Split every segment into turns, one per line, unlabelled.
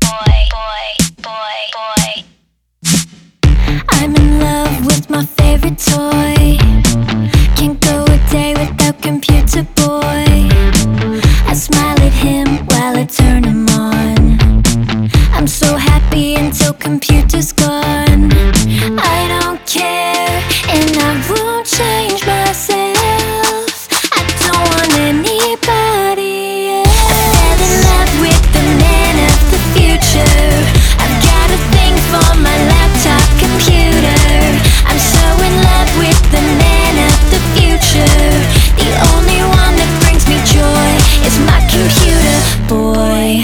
I'm in love with my favorite toy. Can't go a day without Computer Boy. I smile at him while I turn him on. I'm so happy until computer's gone. I don't care and I won't change myself. I don't want anybody else. I fell in love with the man of the future. I've got a thing for my laptop computer. I'm so in love with the man of the future. The only one that brings me joy is my computer boy.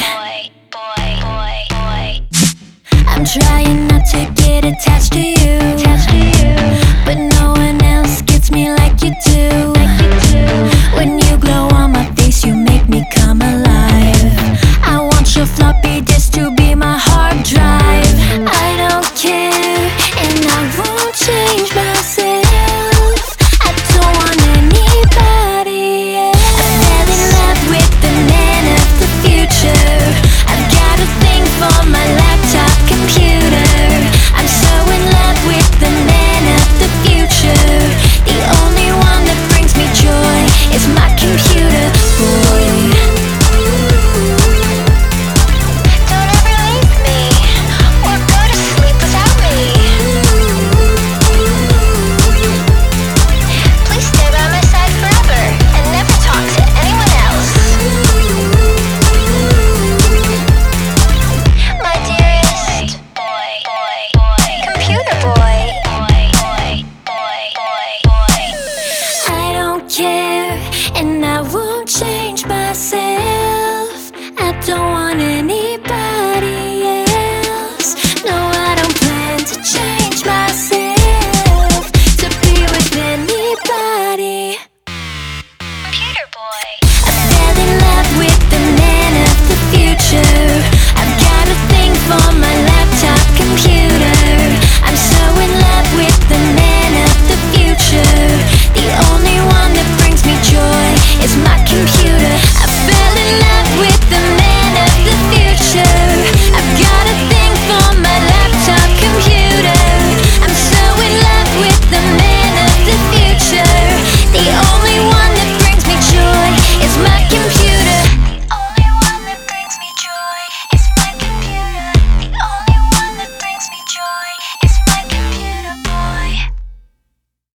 I'm trying not to get attached to you, but no one else gets me like you do. When you glow on my face, you make me come alive. I want your floppy disk to be my hard drive. I don't care and I won't change myself. I don't want anybody else. I fell in love with the man of the future. I've got a thing for my laptop computer. I'm so in love with the man of the future. The only one that brings me joy is my computer boy. Don't ever leave me or go to sleep without me. Please stay by my side forever and never talk to anyone else. My dearest computer boy. I don't care and I won't change myself. I don't want anybody else. No, I don't plan to change myself to be with anybody. Computer boy. I fell in love with the man of the future. I've got a thing for my laptop computer. I'm so in love with the man of the future. The only one that brings me joy is my computer.